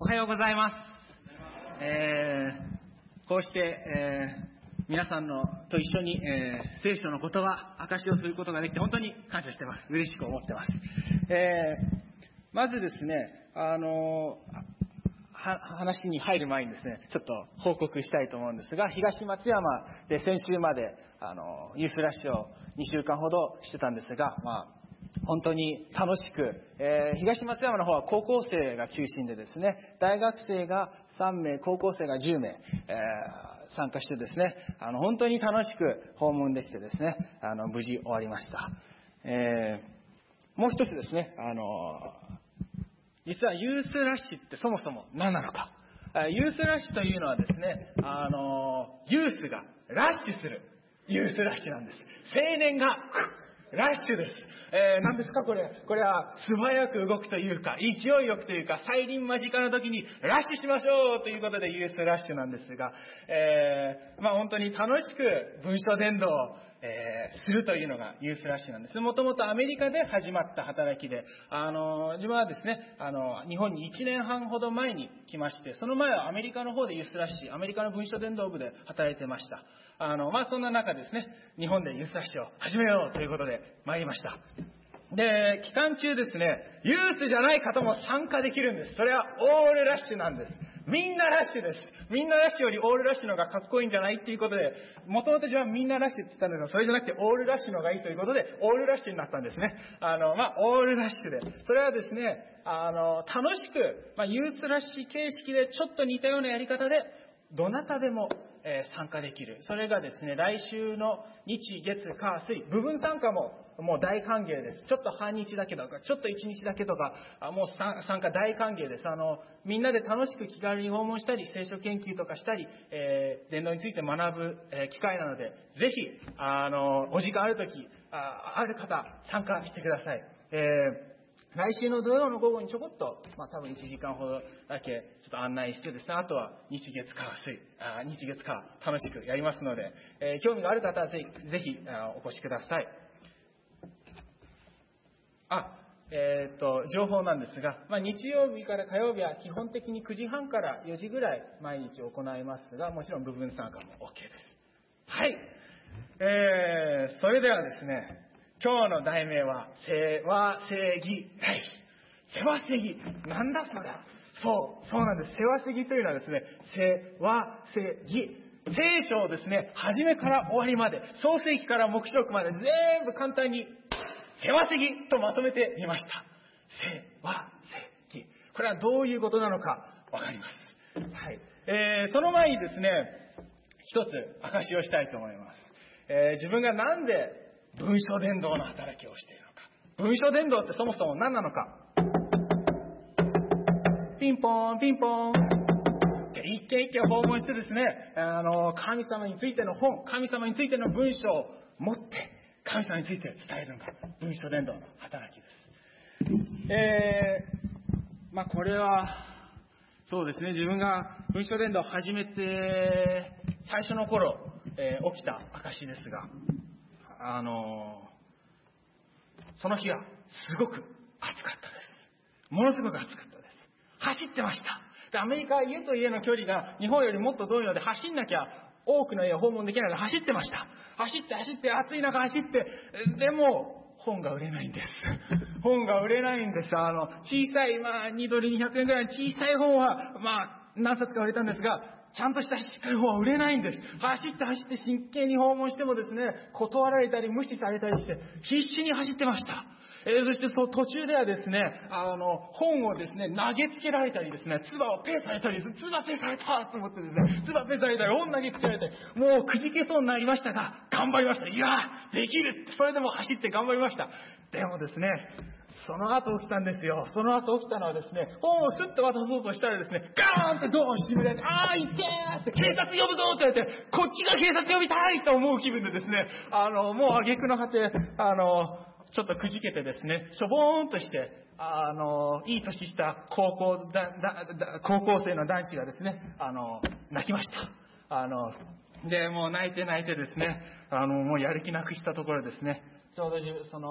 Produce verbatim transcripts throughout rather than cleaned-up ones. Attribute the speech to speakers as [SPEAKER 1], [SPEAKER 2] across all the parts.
[SPEAKER 1] おはようございます。えー、こうして、えー、皆さんのと一緒に、えー、聖書の言葉、証しをすることができて本当に感謝してます。嬉しく思ってます。えー、まずですね、あのは話に入る前にですね、ちょっと報告したいと思うんですが、東松山で先週まであのユースラッシュをにしゅうかんほどしてたんですが、まあ本当に楽しく、えー、東松山の方は高校生が中心でですね、大学生がさんめい、高校生がじゅうめい、えー、参加してですね、あの本当に楽しく訪問できてですね、あの無事終わりました。えー、もう一つですね、あの実はユースラッシュってそもそも何なのか。ユースラッシュというのはですね、あのユースがラッシュするユースラッシュなんです。青年がラッシュです。えー、何ですかこれ。これは素早く動くというか、勢いよくというか、再臨間近の時にラッシュしましょうということでユースラッシュなんですが、えー、まあ本当に楽しく文書伝道を、えー、するというのがユースラッシュなんです。もともとアメリカで始まった働きで、あの、自分はですね、あの、日本にいちねんはんほど前に来まして、その前はアメリカの方でユースラッシュ、アメリカの文書伝道部で働いてました。あの、まあそんな中ですね、日本でユースラッシュを始めようということで参りました。で、期間中ですね、ユースじゃない方も参加できるんです。それはオールラッシュなんです。みんなラッシュです。みんなラッシュよりオールラッシュの方がかっこいいんじゃないっていうことで、もともと自分はみんなラッシュって言ったんだけど、それじゃなくてオールラッシュの方がいいということで、オールラッシュになったんですね。あの、まあ、オールラッシュで。それはですね、あの、楽しく、まあ、ユースラッシュ形式でちょっと似たようなやり方で、どなたでも、えー、参加できる。それがですね、来週の日、月、火、水、部分参加ももう大歓迎です。ちょっと半日だけとか、ちょっと一日だけとか、あもう参加大歓迎です。あの、みんなで楽しく気軽に訪問したり、聖書研究とかしたり、えー、伝道について学ぶ、えー、機会なので、ぜひ、あの、お時間あるとき、あ、ある方、参加してください。えー来週の土曜の午後にちょこっと、まあ多分いちじかんほどだけちょっと案内してですね、あとは日月火水、あ日月火楽しくやりますので、えー、興味がある方はぜひ、ぜひあお越しください。あ、えー、っと、情報なんですが、まあ日曜日から火曜日は基本的にくじはんからよじぐらい毎日行いますが、もちろん部分参加も OK です。はい。えー、それではですね、今日の題名は、世話正義ライフ。世話正義。なんだそれ。そう、そうなんです。世話正義というのはですね、世話正義。聖書をですね、初めから終わりまで、創世記から黙示録まで全部簡単に、世話正義とまとめてみました。世話正義。これはどういうことなのかわかります。はい。えー、その前にですね、一つ証しをしたいと思います。えー、自分がなんで文書伝道の働きをしているのか。文書伝道ってそもそも何なのか。ピンポーン、ピンポーン。一軒一軒訪問してですね、あの、神様についての本、神様についての文章を持って、神様について伝えるのが文書伝道の働きです。えー、まあこれは、そうですね、自分が文書伝道を始めて、最初の頃、えー、起きた証ですが、あのー、その日はすごく暑かったです。ものすごく暑かったです。走ってました。で、アメリカは家と家の距離が日本よりもっと遠いので走んなきゃ多くの家を訪問できないので走ってました。走って走って暑い中走って、でも本が売れないんです。本が売れないんです。あの、小さい、まあにドルにひゃくえんぐらいの小さい本は、まあ何冊か売れたんですが、ちゃんとしたしっかり本は売れないんです。走って走って真剣に訪問してもですね、断られたり無視されたりして必死に走ってました。えー、そしてその途中ではですね、あの、本をですね、投げつけられたりですね、唾をペーされたり、唾ペーされたと思ってですね、唾ペーされたり、本投げつけられて、もうくじけそうになりましたが、頑張りました。いやー、できる。それでも走って頑張りました。でもですね、その後起きたんですよ。その後起きたのはですね、本をスッと渡そうとしたらですね、ガーンってドアを閉められて、あー、いってーって警察呼ぶぞって言われて、こっちが警察呼びたいと思う気分でですね、あの、もう挙句の果て、あの、ちょっとくじけてですね、しょぼーんとして、あの、いい年した高校だ、だ、だ、高校生の男子がですね、あの、泣きました。あの、で、もう泣いて泣いてですね、あの、もうやる気なくしたところですね、ちょうどその、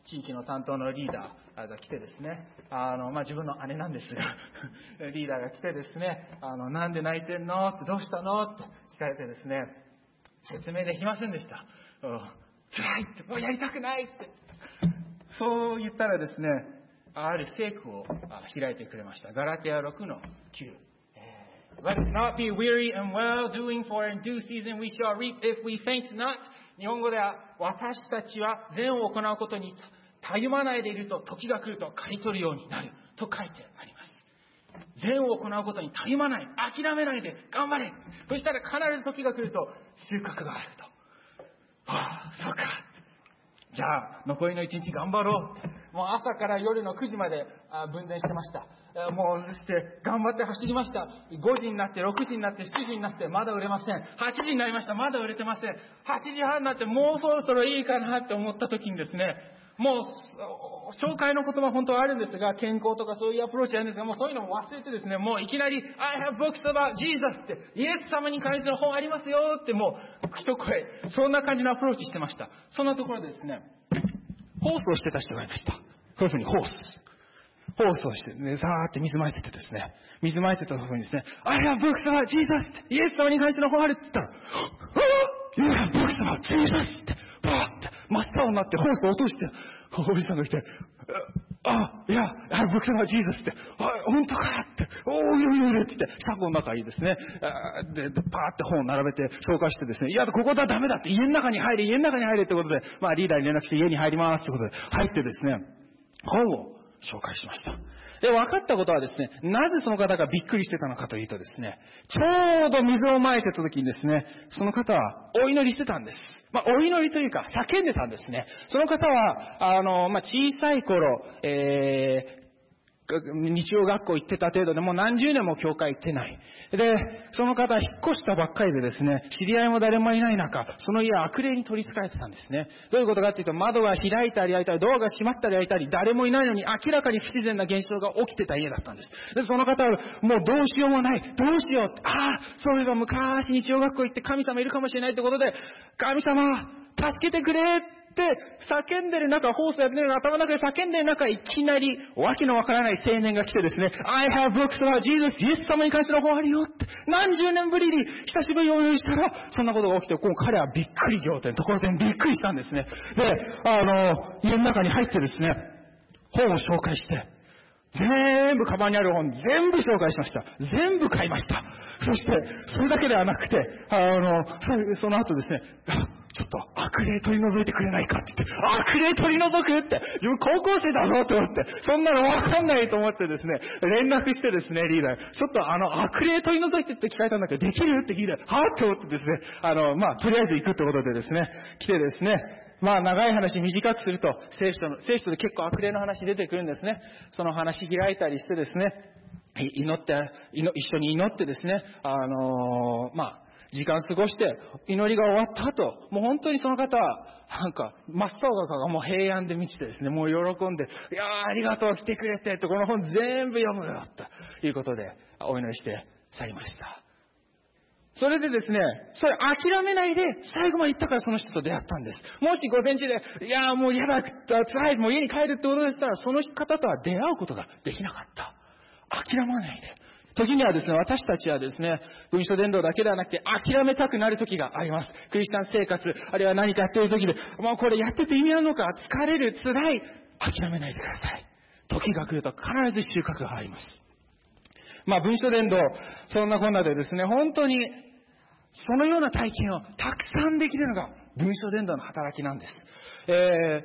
[SPEAKER 1] 地域の担当のリーダーが来てですね、あの、まあ、自分の姉なんですが、リーダーが来てですね、あの、なんで泣いてんのって、どうしたのって聞かれてですね、説明できませんでした。うん、辛いって、もうやりたくないって。そう言ったらですね、ある聖句を開いてくれました。ガラテヤろくのきゅう。Let us not be weary and well doing, for in due season we shall reap if we faint not. 日本語では、私たちは善を行うことにたゆまないでいると、時が来ると刈り取るようになると書いてあります。善を行うことにたゆまない、諦めないで頑張れ。そしたら必ず時が来ると収穫があると。ああ、そうか。じゃあ残りの一日頑張ろう。もう朝から夜のくじまで分娩してました。もうそして頑張って走りました。ごじになってろくじになってしちじになってまだ売れません。はちじになりました。まだ売れてません。はちじはんになってもうそろそろいいかなって思った時にですね、もう紹介の言葉本当はあるんですが、健康とかそういうアプローチあるんですが、もうそういうのも忘れてですね、もういきなり I have books about Jesus って、イエス様に関しての本ありますよって、もう一声、そんな感じのアプローチしてました。そんなところでですね、ホースをしてた人がいました。こういうふうにホース。ホースをして、ね、さーって水まいててですね、水まいてたところにですね、I have books about Jesus って、イエス様に関しての本あるって言ったら、You have books about Jesus って、バーって真っ青になってホースを落として、おじさんが来て、あ、いや、I have books about Jesus って、あ、本当かって、おー、いるいるいるって言って、車庫の中にですね、で、でパーって本を並べて紹介してですね、いや、ここではダメだって、家の中に入れ、家の中に入れってことで、まあリーダーに連絡して家に入りますってことで、入ってですね、本を紹介しました。で、分かったことはですね、なぜその方がびっくりしてたのかというとですね、ちょうど水をまいてた時にですね、その方はお祈りしてたんです。まあ、お祈りというか、叫んでたんですね。その方は、あの、まあ、小さい頃、えー、日曜学校行ってた程度でもう何十年も教会行ってない。で、その方は引っ越したばっかりでですね、知り合いも誰もいない中、その家は悪霊に取り憑かれてたんですね。どういうことかっていうと、窓が開いたり開いたり、ドアが閉まったり開いたり、誰もいないのに明らかに不自然な現象が起きてた家だったんです。で、その方はもうどうしようもない、どうしよう、ああ、そういえば昔日曜学校行って神様いるかもしれないってことで、神様、助けてくれって叫んでる中、ホースやってる頭の中で叫んでる中、いきなりわけのわからない青年が来てですね、I have books about Jesus、イエス様に関しての本あるよって、何十年ぶりに久しぶりにお祈りしたら、そんなことが起きて、こう彼はびっくり仰天、ところてんびっくりしたんですね。で、あの、家の中に入ってですね、本を紹介して、全部カバンにある本全部紹介しました。全部買いました。そして、それだけではなくて、あの、その後ですね、ちょっと悪霊取り除いてくれないかって言って、悪霊取り除くって、自分高校生だぞと思って、そんなのわかんないと思ってですね、連絡してですね、リーダー、ちょっとあの、悪霊取り除いてって聞かれたんだけど、できるって聞いて、はぁって思ってですね、あの、まあ、とりあえず行くってことでですね、来てですね、まあ長い話短くすると、聖書の、聖書で結構悪霊の話出てくるんですね。その話開いたりしてですね、祈って、一緒に祈ってですね、あのー、まあ、時間過ごして、祈りが終わった後、もう本当にその方は、なんか、真っ青ががもう平安で満ちてですね、もう喜んで、いやーありがとう、来てくれて、とこの本全部読むよ、ということで、お祈りして去りました。それでですね、それ諦めないで最後まで行ったからその人と出会ったんです。もし午前中で、いやーもう嫌だ、辛い、もう家に帰るってことでしたら、その方とは出会うことができなかった。諦まないで。時にはですね、私たちはですね、文書伝道だけではなくて諦めたくなる時があります。クリスチャン生活、あるいは何かやってる時で、もうこれやってて意味あるのか、疲れる、辛い、諦めないでください。時が来ると必ず収穫があります。まあ文書伝道、そんなこんなでですね、本当にそのような体験をたくさんできるのが文書伝道の働きなんです。えー、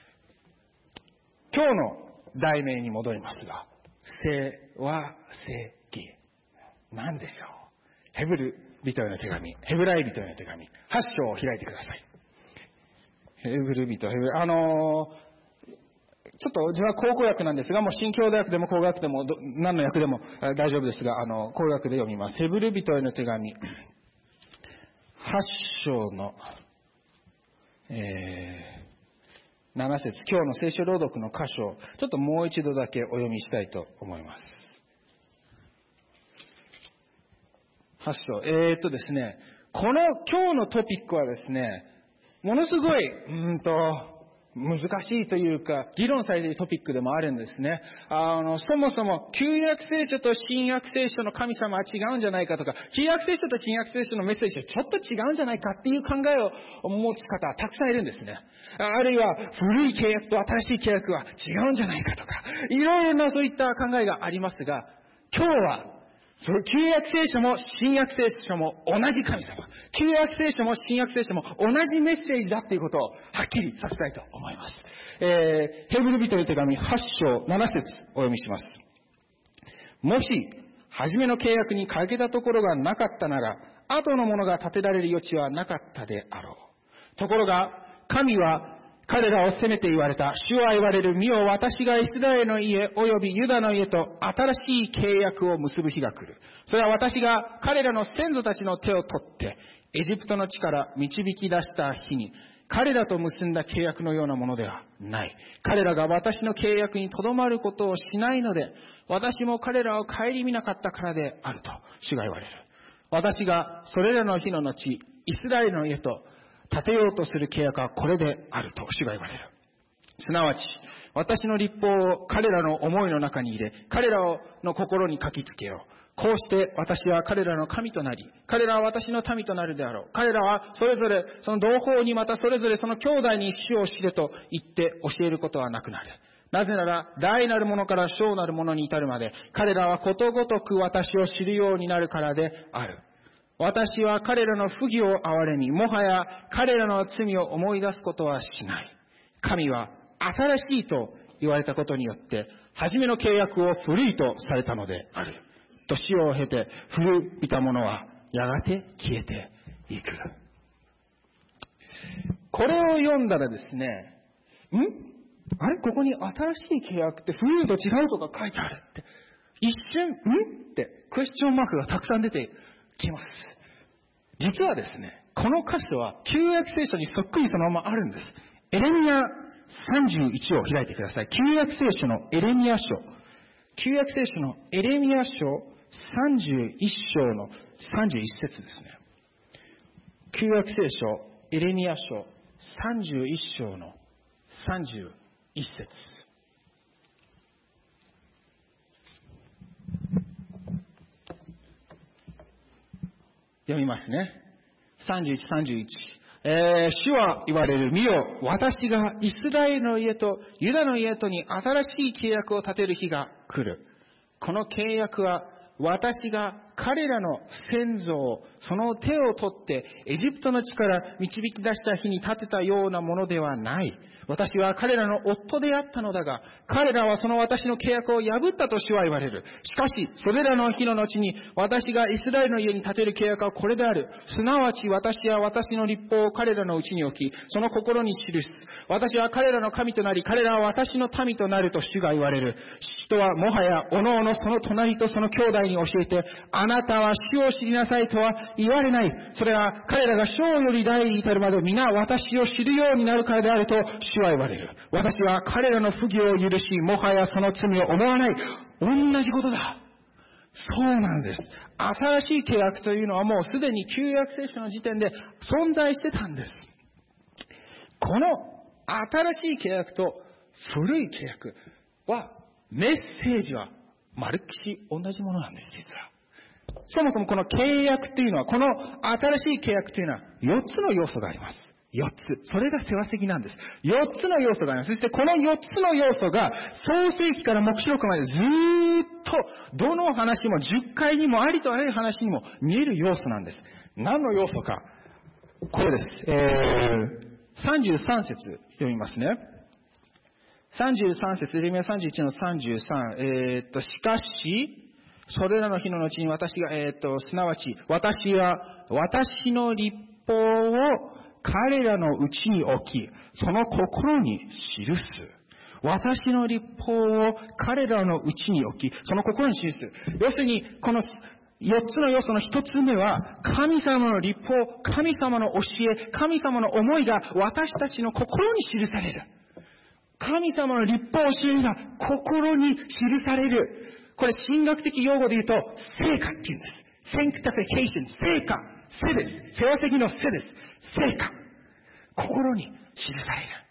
[SPEAKER 1] 今日の題名に戻りますが、聖和聖義。何でしょう。ヘブル人への手紙、ヘブライ人への手紙、はち章を開いてください。ヘブル人、ヘブル、あのー、ちょっと自分は口語訳なんですが、もう新共同訳でも口語訳でも何の訳でも大丈夫ですが、あの、口語訳で読みます。ヘブル人への手紙、はち章の、えー、なな節、今日の聖書朗読の箇所をちょっともう一度だけお読みしたいと思います。はち章、えーっとですね、この今日のトピックはですね、ものすごい、うーんと、
[SPEAKER 2] 難しいというか、議論されているトピックでもあるんですね。あの、そもそも、旧約聖書と新約聖書の神様は違うんじゃないかとか、旧約聖書と新約聖書のメッセージはちょっと違うんじゃないかっていう考えを持つ方はたくさんいるんですね。あるいは、古い契約と新しい契約は違うんじゃないかとか、いろいろなそういった考えがありますが、今日は、旧約聖書も新約聖書も同じ神様。旧約聖書も新約聖書も同じメッセージだということをはっきりさせたいと思います。えー、ヘブル人の手紙はち章なな節お読みします。もし、初めの契約に欠けたところがなかったなら、後のものが立てられる余地はなかったであろう。ところが、神は彼らを責めて言われた。主は言われる。見よ、私がイスラエルの家及びユダの家と新しい契約を結ぶ日が来る。それは私が彼らの先祖たちの手を取って、エジプトの地から導き出した日に、彼らと結んだ契約のようなものではない。彼らが私の契約にとどまることをしないので、私も彼らを顧みなかったからであると、主が言われる。私がそれらの日の後、イスラエルの家と立てようとする契約はこれであると主が言われる。すなわち、私の律法を彼らの思いの中に入れ、彼らの心に書きつけよう。こうして私は彼らの神となり、彼らは私の民となるであろう。彼らはそれぞれその同胞にまたそれぞれその兄弟に主を知れと言って教えることはなくなる。なぜなら、大なるものから小なるものに至るまで、彼らはことごとく私を知るようになるからである。私は彼らの不義を憐れみ、もはや彼らの罪を思い出すことはしない。神は新しいと言われたことによって、初めの契約を古いとされたのである。年を経て古びたものはやがて消えていく。これを読んだらですね、んあれここに新しい契約って古いと違うとか書いてあるって。一瞬、んってクエスチョンマークがたくさん出てきます。実はですね、この箇所は旧約聖書にそっくりそのままあるんです。エレミヤさんじゅういちを開いてください。旧約聖書のエレミヤ書。旧約聖書のエレミヤ書さんじゅういち章のさんじゅういち節ですね。旧約聖書エレミヤ書さんじゅういち章のさんじゅういち節。読みますね。さんじゅういち、さんじゅういち。えー、主は言われる。見よ、私がイスラエルの家とユダの家とに新しい契約を立てる日が来る。この契約は私が彼らの先祖をその手を取ってエジプトの地から導き出した日に立てたようなものではない。私は彼らの夫であったのだが、彼らはその私の契約を破ったと主は言われる。しかし、それらの日の後に私がイスラエルの家に建てる契約はこれである。すなわち私は私の律法を彼らのうちに置き、その心に記す。私は彼らの神となり、彼らは私の民となると主が言われる。人はもはやおのおのその隣とその兄弟に教えて、あなたは主を知りなさいとは言われない。それは彼らが小より大に至るまで皆私を知るようになるからであると主は言われる。私は彼らの不義を許し、もはやその罪を思わない。同じことだ。そうなんです。新しい契約というのはもうすでに旧約聖書の時点で存在してたんです。この新しい契約と古い契約は、メッセージはまるっきし同じものなんです、実は。そもそもこの契約っていうのは、この新しい契約というのはよっつの要素があります。よっつ。それが世話的なんです。よっつの要素があります。そしてこのよっつの要素が創世記から黙示録までずーっとどの話もじゅっかいにもありとあらゆる話にも見える要素なんです。何の要素か。これです。えー、さんじゅうさん節読みますね。さんじゅうさん節、エレミヤさんじゅういちのさんじゅうさん。えー、っと、しかし、それらの日の後に私が、えー、っと、すなわち、私は私の律法を彼らのうちに置き、その心に記す。私の律法を彼らのうちに置き、その心に記す。要するに、このよっつの要素のひとつめは、神様の律法、神様の教え、神様の思いが私たちの心に記される。神様の律法教えが心に記される。これ神学的用語で言うと、聖歌って言うんです。sanctification、聖歌、聖です。世話的の聖です。聖歌。心に記される。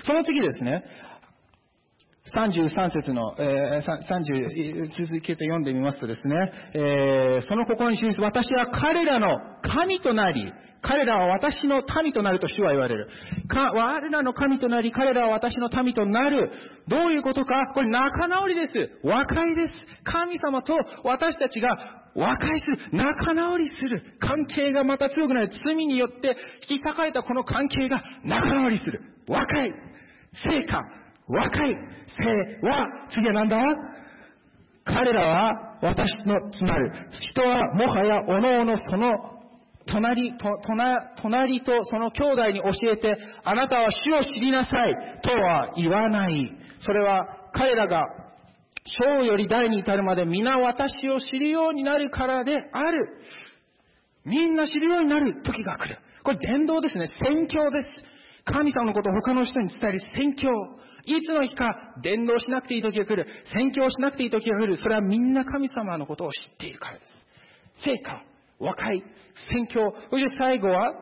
[SPEAKER 2] その次ですね、さんじゅうさん節の、えー、さんじゅう、続けて読んでみますとですね、えー、その心に記す、私は彼らの神となり、彼らは私の民となると主は言われる。か、我らの神となり、彼らは私の民となる。どういうことか？これ仲直りです。和解です。神様と私たちが和解する。仲直りする。関係がまた強くなる。罪によって引き裂かれたこの関係が仲直りする。和解。成果。和解。聖は、次は何だ？彼らは私のつなる。人はもはやおのおのその隣、と、隣とその兄弟に教えて、あなたは主を知りなさいとは言わない。それは彼らが小より大に至るまで皆私を知るようになるからである。みんな知るようになる時が来る。これ伝道ですね。宣教です。神様のことを他の人に伝える宣教。いつの日か伝道しなくていい時が来る。宣教しなくていい時が来る。それはみんな神様のことを知っているからです。成果、和解、宣教。そして最後は、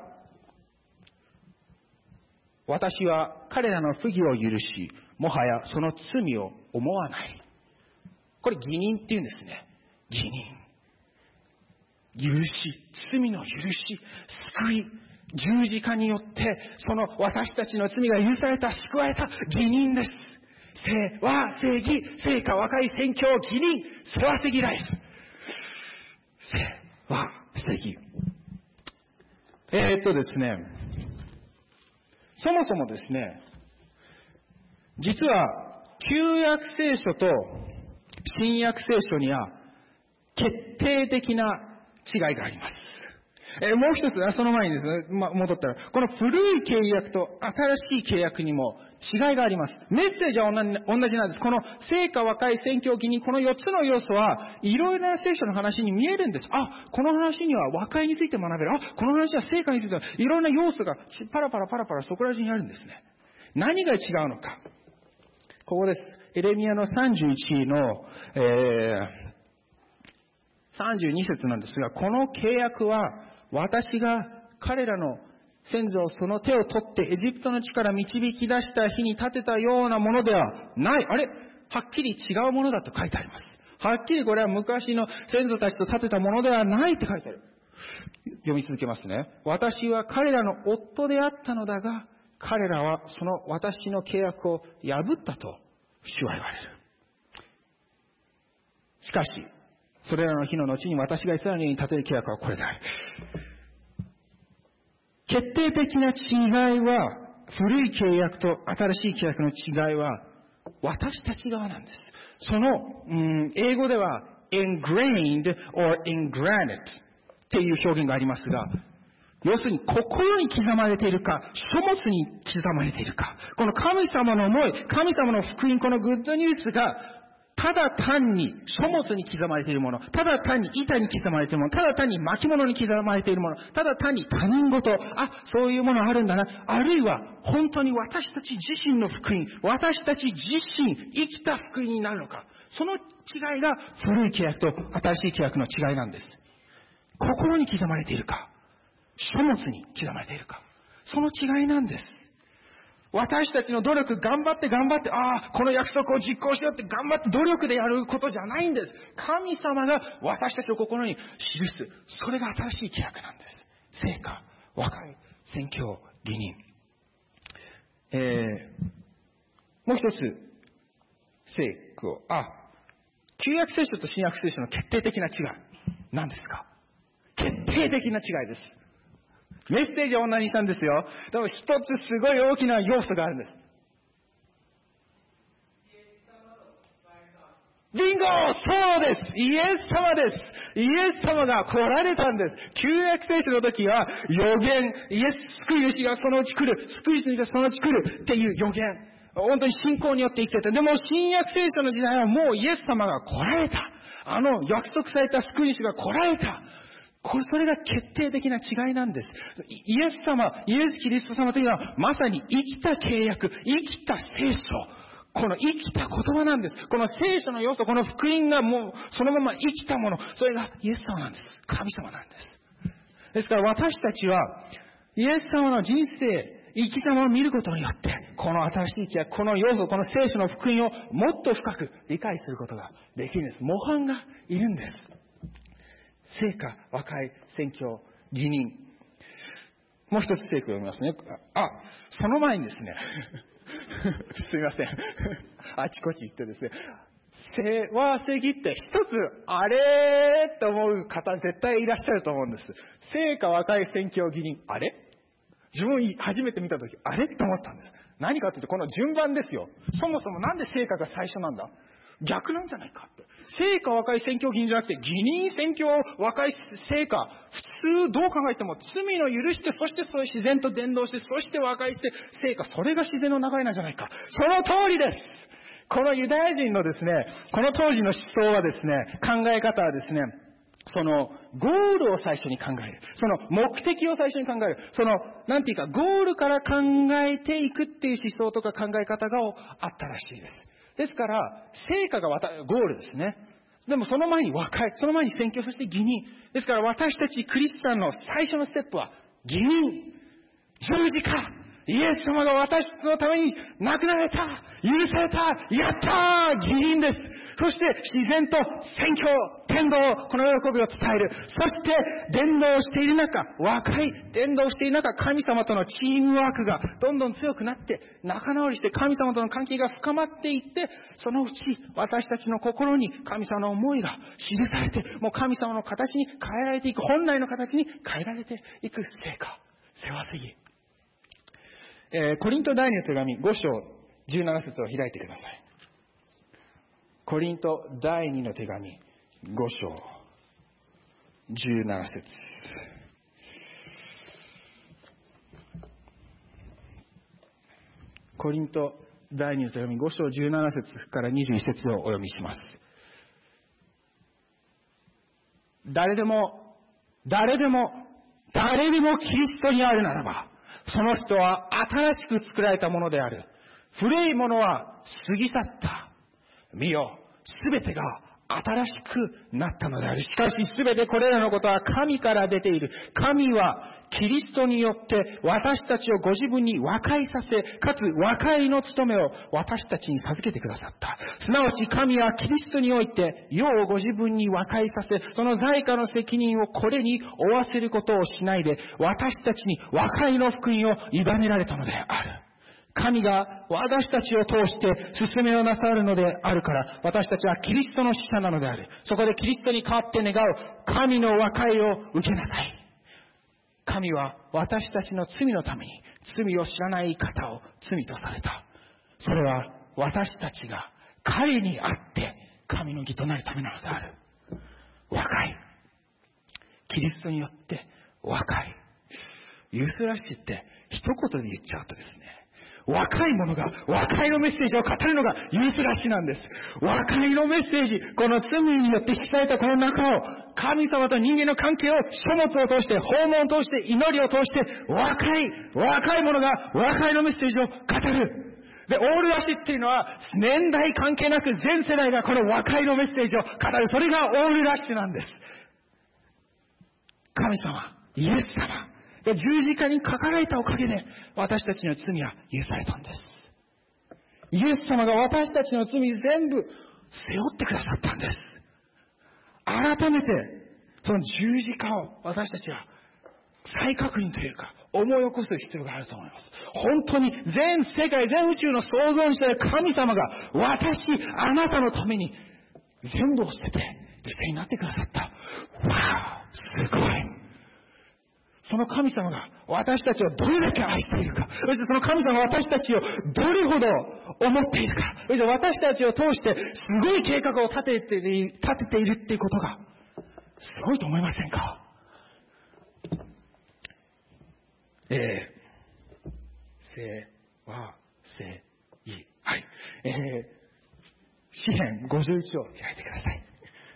[SPEAKER 2] 私は彼らの不義を許し、もはやその罪を思わない。これ義人って言うんですね。義人。許し、罪の許し、救い。十字架によって、その私たちの罪が許された、救われた義人です。聖和、正義、聖果、和解、宣教、義人、聖和正義ライフ。聖和、正義。えー、っとですね、そもそもですね、実は、旧約聖書と新約聖書には決定的な違いがあります。えー、もう一つ、その前にですね、ま、戻ったら、この古い契約と新しい契約にも違いがあります。メッセージは同じなんです。この聖果、和解、宣教、義人、このよっつの要素はいろいろな聖書の話に見えるんです。あ、この話には和解について学べる。あ、この話は聖果についてはいろんな要素がパラパラパラパラそこら中にあるんですね。何が違うのか。ここです。エレミヤのさんじゅういちの、えー、さんじゅうに節なんですが、この契約は私が彼らの先祖をその手を取ってエジプトの地から導き出した日に立てたようなものではない。あれ？はっきり違うものだと書いてあります。はっきりこれは昔の先祖たちと立てたものではないって書いてある。読み続けますね。私は彼らの夫であったのだが、彼らはその私の契約を破ったと主は言われる。しかし、それらの日の後に私がイスラエルに立てる契約はこれである。決定的な違いは、古い契約と新しい契約の違いは、私たち側なんです。その、うん、英語では ingrained or ingranite っていう表現がありますが、要するに心に刻まれているか、書物に刻まれているか、この神様の思い、神様の福音、このグッドニュースが、ただ単に書物に刻まれているもの、ただ単に板に刻まれているもの、ただ単に巻物に刻まれているもの、ただ単に他人事、あ、そういうものあるんだな、あるいは本当に私たち自身の福音、私たち自身生きた福音になるのか、その違いが古い契約と新しい契約の違いなんです。心に刻まれているか、書物に刻まれているか、その違いなんです。私たちの努力、頑張って頑張って、ああ、この約束を実行しようって頑張って努力でやることじゃないんです。神様が私たちの心に記す。それが新しい契約なんです。聖果、和解、宣教、義人。えー、もう一つ、聖句。あ、旧約聖書と新約聖書の決定的な違い。何ですか？決定的な違いです。メッセージを同じにしたんですよ。でも一つすごい大きな要素があるんです。ビンゴ！そうです！イエス様です！イエス様が来られたんです。旧約聖書の時は予言、イエス、救い主がそのうち来る、救い主がそのうち来るっていう予言。本当に信仰によって生きてて。でも新約聖書の時代はもうイエス様が来られた。あの約束された救い主が来られた。これ、それが決定的な違いなんです。イエス様、イエス・キリスト様というのは、まさに生きた契約、生きた聖書。この生きた言葉なんです。この聖書の要素、この福音がもう、そのまま生きたもの。それがイエス様なんです。神様なんです。ですから私たちは、イエス様の人生、 生き様を見ることによって、この新しい契約、この要素、この聖書の福音をもっと深く理解することができるんです。模範がいるんです。聖歌、和解、宣教、義人。もう一つ聖句を読みますね。あ、その前にですね、すみません。あちこち行ってですね、世話せぎって一つ、あれーと思う方絶対いらっしゃると思うんです。聖歌、和解、宣教、義人。あれ自分初めて見たとき、あれって思ったんです。何かというと、この順番ですよ。そもそもなんで聖歌が最初なんだ？逆なんじゃないかって。聖歌、和解、宣教、義人じゃなくて、義人、宣教、和解、聖歌。普通どう考えても罪の許して、そしてそれ自然と伝道して、そして和解して、聖歌。それが自然の流れなんじゃないか。その通りです。このユダヤ人のですね、この当時の思想はですね、考え方はですね、そのゴールを最初に考える。その目的を最初に考える。その、なんていうか、ゴールから考えていくっていう思想とか考え方があったらしいです。ですから、成果がゴールですね。でもその前に和解、その前に宣教、そして義人。ですから私たちクリスチャンの最初のステップは、義人、十字架。イエス様が私のために亡くなられた、許された、やったー、義人です。そして自然と宣教、伝道、この喜びを伝える。そして伝道している中、和解、伝道している中、神様とのチームワークがどんどん強くなって、仲直りして神様との関係が深まっていって、そのうち私たちの心に神様の思いが記されて、もう神様の形に変えられていく、本来の形に変えられていく成果、世話せぎ。えー、コリント第二の手紙ご章じゅうなな節を開いてください。コリント第二の手紙ご章じゅうなな節。コリント第二の手紙ご章じゅうなな節からにじゅういち節をお読みします。誰でも、誰でも、誰でもキリストにあるならば、その人は新しく作られたものである。古いものは過ぎ去った。見よ、すべてが新しくなったのである。しかしすべてこれらのことは神から出ている。神はキリストによって私たちをご自分に和解させ、かつ和解の務めを私たちに授けてくださった。すなわち神はキリストにおいて世をご自分に和解させ、その罪過の責任をこれに負わせることをしないで、私たちに和解の福音を委ねられたのである。神が私たちを通して勧めをなさるのであるから、私たちはキリストの使者なのである。そこでキリストに代わって願う神の和解を受けなさい。神は私たちの罪のために罪を知らない方を罪とされた。それは私たちが彼にあって神の義となるためなのである。和解。キリストによって和解。許すらしって一言で言っちゃうとですね、若い者が和解のメッセージを語るのが許すらしなんです。和解のメッセージ、この罪によって引き裂いたこの中を、神様と人間の関係を書物を通して、訪問を通して、祈りを通して、和解、若い者が和解のメッセージを語る。で、オールラシっていうのは、年代関係なく全世代がこの和解のメッセージを語る。それがオールラッシュなんです。神様、イエス様、十字架にかかられたおかげで私たちの罪は許されたんです。イエス様が私たちの罪全部背負ってくださったんです。改めてその十字架を私たちは再確認というか思い起こす必要があると思います。本当に全世界全宇宙の創造主で神様が私あなたのために全部を捨てて犠牲になってくださった。わー、すごい。その神様が私たちをどれだけ愛しているか。そしてその神様が私たちをどれほど思っているか。そして私たちを通してすごい計画を立てている、立てているっていうことがすごいと思いませんか？えー、せわせい。はい。えー、詩編ごじゅういちを開いてください。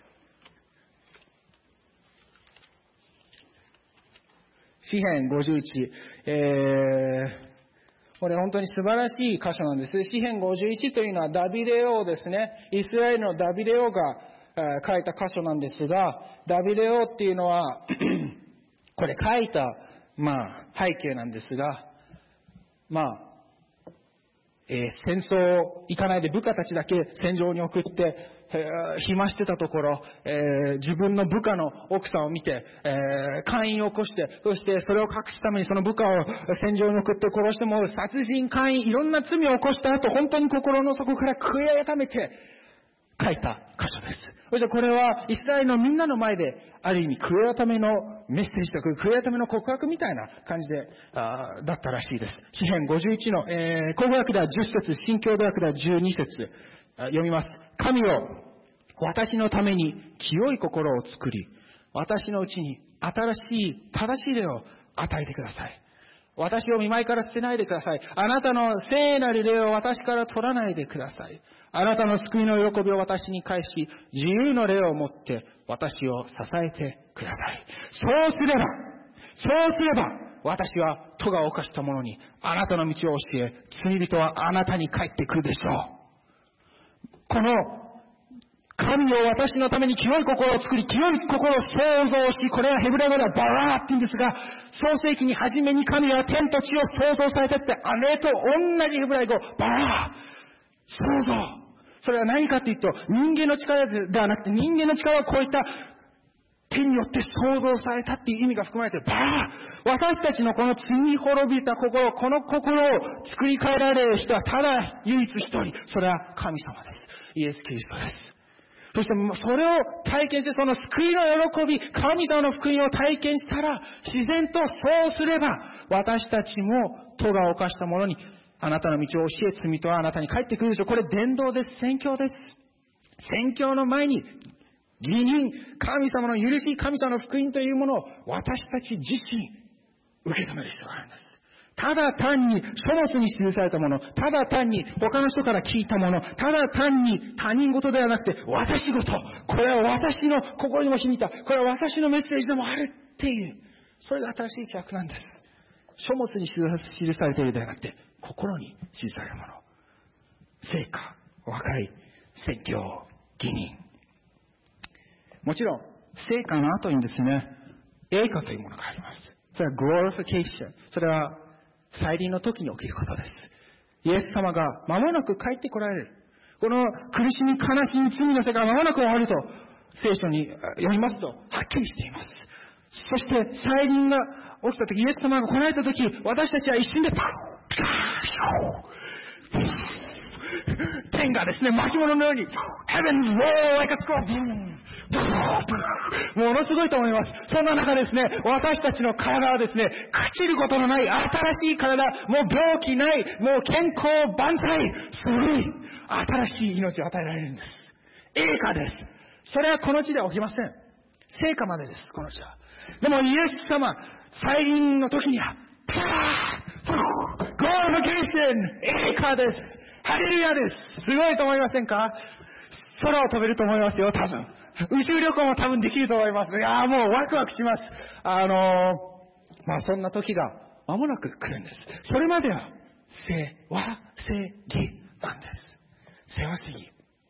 [SPEAKER 2] 詩編ごじゅういち、えー、これ本当に素晴らしい箇所なんです。詩編ごじゅういちというのはダビデ王ですね。イスラエルのダビデ王が書いた箇所なんですが、ダビデ王っていうのはこれ書いた、まあ、背景なんですが、 まあ、えー、戦争行かないで部下たちだけ戦場に送って、えー、暇してたところ、えー、自分の部下の奥さんを見て、えー、姦淫を起こして、そしてそれを隠すためにその部下を戦場に送って殺しても、殺人、姦淫、いろんな罪を起こした後、本当に心の底から悔い改めて書いた箇所です。そしてこれはイスラエルのみんなの前で、ある意味悔い改めのメッセージとか悔い改めの告白みたいな感じであだったらしいです。詩編ごじゅういちの、えー、口語訳ではじゅっ節、新共同訳ではじゅうに節読みます。神よ、私のために清い心を作り、私のうちに新しい正しい霊を与えてください。私を見舞いから捨てないでください。あなたの聖なる霊を私から取らないでください。あなたの救いの喜びを私に返し、自由の霊を持って私を支えてください。そうすれば、そうすれば、私は戸が犯した者にあなたの道を教え、罪人はあなたに帰ってくるでしょう。この神を私のために清い心を作り、清い心を創造し、これはヘブライ語ではバラーって言うんですが、創世記に初めに神は天と地を創造されたって、あれと同じヘブライ語、バラー、創造。それは何かというと、人間の力ではなくて、人間の力を超えた天によって創造されたっていう意味が含まれている。バラー、私たちのこの罪に滅びた心、この心を作り変えられる人はただ唯一一人。それは神様です。イエス・キリストです。そしてそれを体験して、その救いの喜び、神様の福音を体験したら、自然とそうすれば、私たちも戸が犯した者に、あなたの道を教え、罪とはあなたに帰ってくるでしょう。これ伝道です。宣教です。宣教の前に、義人、神様の許し、神様の福音というものを私たち自身受け止める必要があるんです。ただ単に書物に記されたもの、ただ単に他の人から聞いたもの、ただ単に他人事ではなくて私事、これは私の心にも響いた、これは私のメッセージでもあるっていう、それが新しい規約なんです。書物に記されているではなくて心に記されるもの。聖歌、和解、宣教、義人。もちろん聖歌の後にですね、栄歌というものがあります。それは glorification。 それは再臨の時に起きることです。イエス様が間もなく帰って来られる。この苦しみ、悲しみ、罪の世界が間もなく終わると聖書に読みますとはっきりしています。そして再臨が起きた時、イエス様が来られた時、私たちは一瞬でパッ天がですね、巻物のように Heavens roar like a scroll、ものすごいと思います。そんな中ですね、私たちの体はですね、朽ちることのない新しい体、もう病気ない、もう健康万歳、すごい新しい命を与えられるんです。栄華です。それはこの地では起きません。聖歌までです、この地は。でもイエス様、再臨の時には、ゴールフィケーション、栄華です。ハレルヤです。すごいと思いませんか？空を飛べると思いますよ、多分。宇宙旅行も多分できると思います。いやーもうワクワクします。あのー、まあそんな時が間もなく来るんです。それまでは、せわせぎなんです。せわせぎ。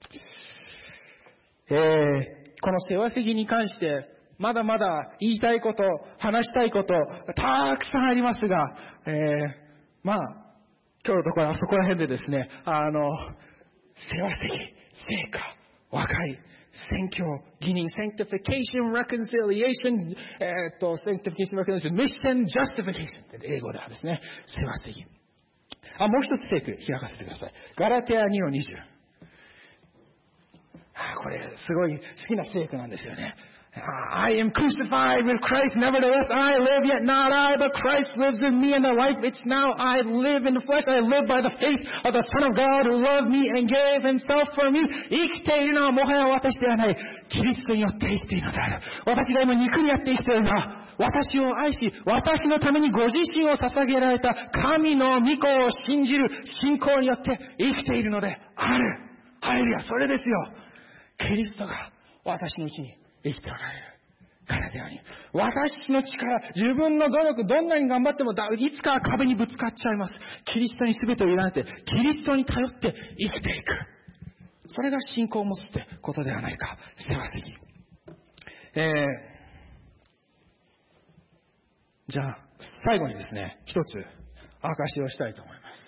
[SPEAKER 2] えー、このせわせぎに関して、まだまだ言いたいこと、話したいこと、たくさんありますが、えー、まあ、今日のところはそこら辺でですね、あの、せわせぎ、聖歌、和解、宣教、義人、sanctification, reconciliation、えー、っと、sanctification, reconciliation, mission, justification って英語ではですね、せわせぎ。あ、もう一つ聖句開かせてください。ガラテアにのにじゅう。あ、これ、すごい好きな聖句なんですよね。I am crucified with Christ, nevertheless I live, yet not I, but Christ lives in me, and the life which now I live in the flesh, I live by the faith of the Son of God who loved me and gave himself for me. 生きているのはもはや私ではない。キリストによって生きているのである。私が今肉にあって生きているのは、私を愛し、私のためにご自身を捧げられた神の御子を信じる信仰によって生きているのである。ハレルヤ、それですよ。キリストが私のうちに生きておられる。ガラテアに。私の力、自分の努力、どんなに頑張ってもだ、いつかは壁にぶつかっちゃいます。キリストに全てを委ねて、キリストに頼って生きていく。それが信仰を持つってことではないか。せわせぎ。えー、じゃあ、最後にですね、一つ、 証をしたいと思います。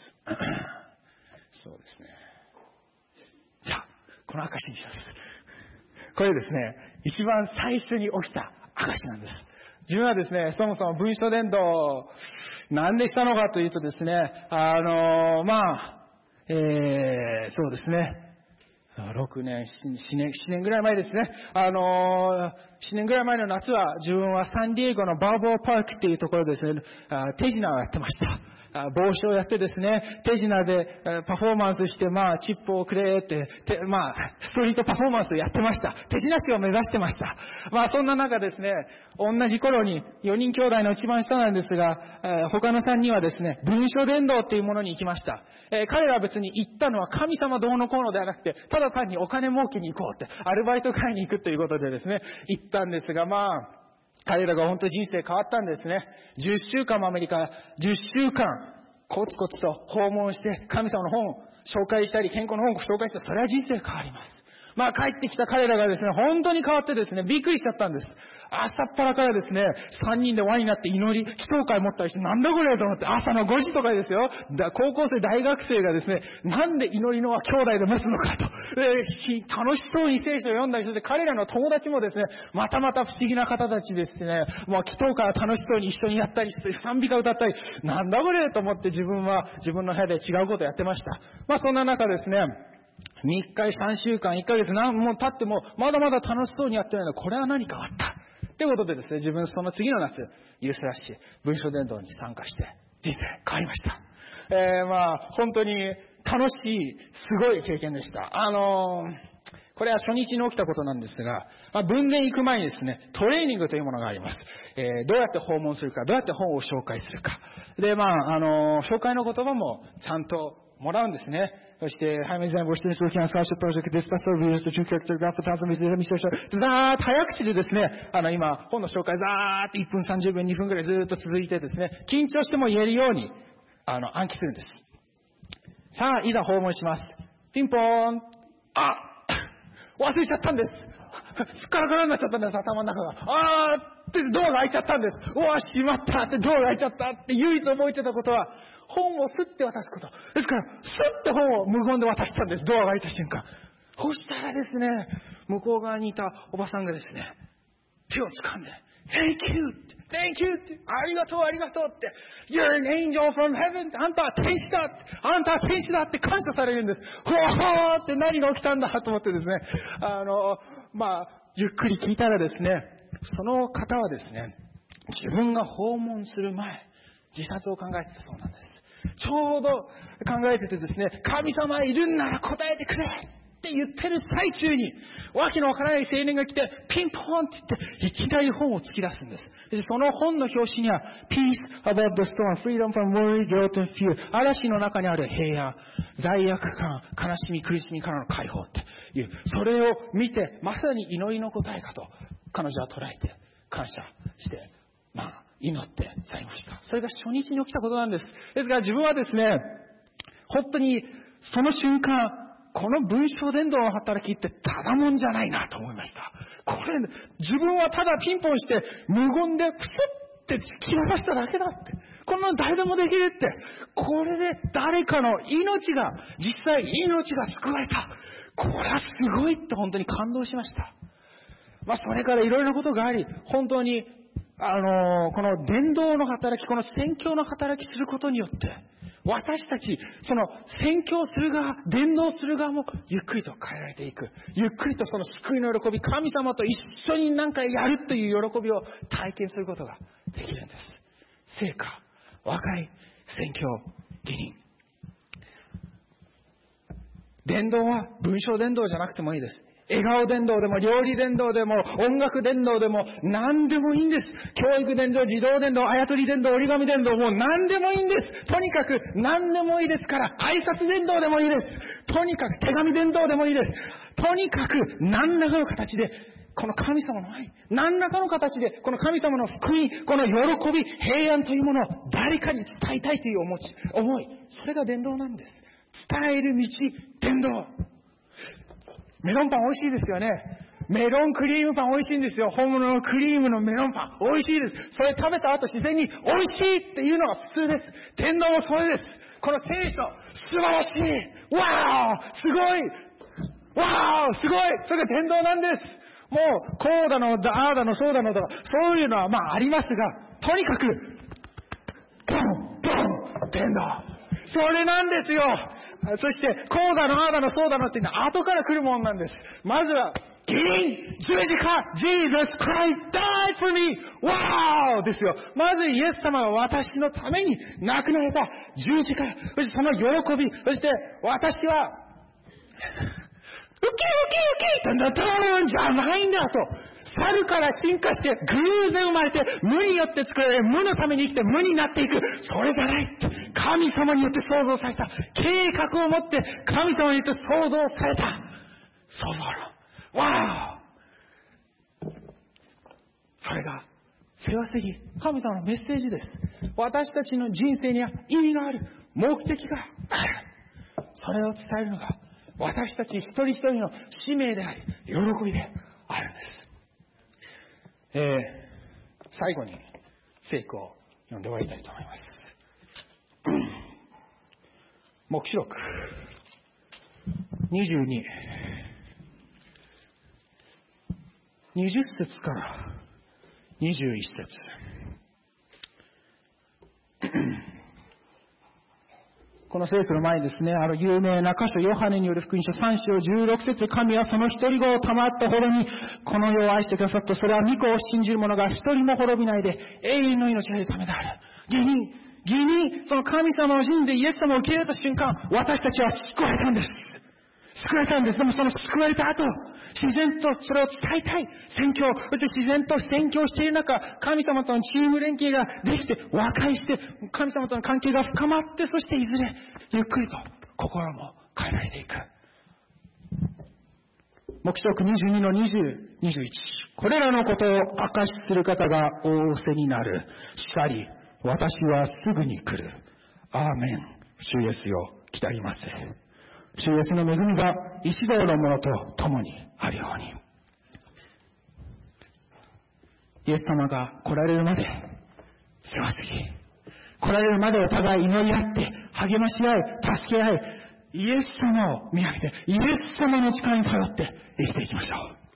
[SPEAKER 2] そうですね。じゃあ、この証にします。これですね、一番最初に起きた証なんです。自分はですね、そもそも文書伝道、なんでしたのかというとですね、あの、まあ、えー、そうですね、ろくねん、ななねん、ななねんぐらい前ですね。あのー、ななねんぐらい前の夏は、自分はサンディエゴのバーボーパークっていうところですね、手品をやってました。帽子をやってですね、手品でパフォーマンスして、まあ、チップをくれって、まあ、ストリートパフォーマンスをやってました。手品師を目指してました。まあ、そんな中ですね、同じ頃によにん兄弟の一番下なんですが、他のさんにんはですね、文書伝道っていうものに行きました。えー、彼らは別に行ったのは神様どうのこうのではなくて、ただ単にお金儲けに行こうって、アルバイト会に行くということでですね、行ったんですが、まあ、彼らが本当に人生変わったんですね。じゅっしゅうかんもアメリカ、じゅっしゅうかん、コツコツと訪問して神様の本を紹介したり、健康の本を紹介したら、それは人生変わります。まあ帰ってきた彼らがですね、本当に変わってですね、びっくりしちゃったんです。朝っぱらからですね、さんにんで輪になって祈り、祈祷会持ったりして、なんだこれと思って、朝のごじとかですよ、だ高校生、大学生がですね、なんで祈りの輪兄弟で持つのかと、えー、楽しそうに聖書を読んだりして、彼らの友達もですね、またまた不思議な方たちですね、もう祈祷会は楽しそうに一緒にやったりして、賛美歌歌ったり、なんだこれと思って自分は自分の部屋で違うことをやってました。まあそんな中ですね、みっか、さんしゅうかん、いっかげつ、何も経っても、まだまだ楽しそうにやってるので、これは何かあった。ということでですね、自分その次の夏、ユースラッシュ、文書伝道に参加して、人生変わりました。えー、まあ、本当に楽しい、すごい経験でした。あのー、これは初日に起きたことなんですが、まあ、文献行く前にですね、トレーニングというものがあります。えー、どうやって訪問するか、どうやって本を紹介するか。で、まあ、あのー、紹介の言葉もちゃんともらうんですね。そして、早めにご出演するキャンサーショッププロジェクト、ディスパストルビュースと中キャラクターグラフトタンスミスデミストザーッと早口でですね、あの今、本の紹介ザーッといっぷんさんじゅうびょう、にふんくらいずーっと続いてですね、緊張しても言えるように、あの、暗記するんです。さあ、いざ訪問します。ピンポーン。あ忘れちゃったんです。すっからからになっちゃったんです、頭の中が。あーってドアが開いちゃったんです。うわ、しまったってドアが開いちゃったって唯一覚えてたことは、本をスッて渡すこと。ですから、スッて本を無言で渡したんです。ドアが開いた瞬間。そしたらですね、向こう側にいたおばさんがですね、手を掴んで、Thank you! Thank you! って、ありがとう、ありがとうって、You're an angel from heaven! あんたは天使だって、あんたは天使だって感謝されるんです。ほーって何が起きたんだと思ってですね、あの、まあ、ゆっくり聞いたらですね、その方はですね、自分が訪問する前、自殺を考えてたそうなんです。ちょうど考えててですね、神様いるんなら答えてくれって言ってる最中に、わけのわからない青年が来て、ピンポーンって言って、いきなり本を突き出すんです。その本の表紙には、Peace about the storm, freedom from worry, guilt and fear。嵐の中にある平安、罪悪感、悲しみ、苦しみからの解放っていう、それを見て、まさに祈りの答えかと、彼女は捉えて、感謝して、まあ、祈って最後した。それが初日に起きたことなんです。ですから自分はですね、本当にその瞬間、この文章伝道の働きってただもんじゃないなと思いました。これ、自分はただピンポンして無言でプスッって突き渡しただけだって。こんなの誰でもできるって。これで誰かの命が、実際命が救われた。これはすごいって本当に感動しました。まあそれからいろいろなことがあり、本当にあのー、この伝道の働き、この宣教の働きすることによって、私たち、その宣教する側、伝道する側もゆっくりと変えられていく。ゆっくりとその救いの喜び、神様と一緒に何かやるという喜びを体験することができるんです。聖歌、若い宣教義人。伝道は文章伝道じゃなくてもいいです。笑顔伝道でも料理伝道でも音楽伝道でも何でもいいんです。教育伝道、児童伝道、あやとり伝道、折り紙伝道、もう何でもいいんです。とにかく何でもいいですから、挨拶伝道でもいいです。とにかく手紙伝道でもいいです。とにかく何らかの形でこの神様の愛、何らかの形でこの神様の福音、この喜び、平安というものを誰かに伝えたいという思い、それが伝道なんです。伝える道、伝道。メロンパン美味しいですよね。 メロンクリームパン美味しいんですよ。本物のクリームのメロンパン。美味しいです。それ食べた後自然に美味しいっていうのが普通です。天皇もそれです。この聖書、素晴らしい。わーすごい。わーすごい。それが天皇なんです。もう、こうだの、ああだの、そうだのとか、そういうのはまあありますが、とにかく、ドン、ドン、天皇。それなんですよ。そして、こうだの、ああだの、そうだのっていうのは後から来るものなんです。まずは、キリン、十字架、Jesus Christ died for me! わーですよ。まずイエス様が私のために亡くなられた十字架。そしてその喜び。そして、私は、ウキウキウキタンタタンじゃないんだと。猿から進化して偶然生まれて無によって作られ無のために生きて無になっていく。それじゃない。神様によって創造された。計画を持って神様によって創造された。創造論。わー。それが聖和的神様のメッセージです。私たちの人生には意味がある。目的がある。それを伝えるのが私たち一人一人の使命であり、喜びであるんです。えー、最後に聖句を読んで終わりたいと思います。黙示録にじゅうに、にじゅっ節からにじゅういっ節。この聖句の前にですね、あの有名な箇所、ヨハネによる福音書さん章じゅうろく節、神はその一人子を賜ったほどに、この世を愛してくださった。それは御子を信じる者が一人も滅びないで、永遠の命が得るためである。義人、義人、その神様を信じてイエス様を受け入れた瞬間、私たちは救われたんです。救われたんです。でもその救われた後、自然とそれを伝えたい宣教、そして自然と宣教している中、神様とのチーム連携ができて、和解して、神様との関係が深まって、そしていずれ、ゆっくりと心も変えられていく。黙示録にじゅうにのにじゅう、にじゅういち。これらのことを証しする方が仰せになる。しかり、私はすぐに来る。アーメン。主イエスよ、来たりませ。主イエスの恵みが一同のものと共にあるように。イエス様が来られるまで世話すぎ。来られるまでお互い祈り合って励まし合い、助け合い、イエス様を見上げて、イエス様の力に頼って生きていきましょう。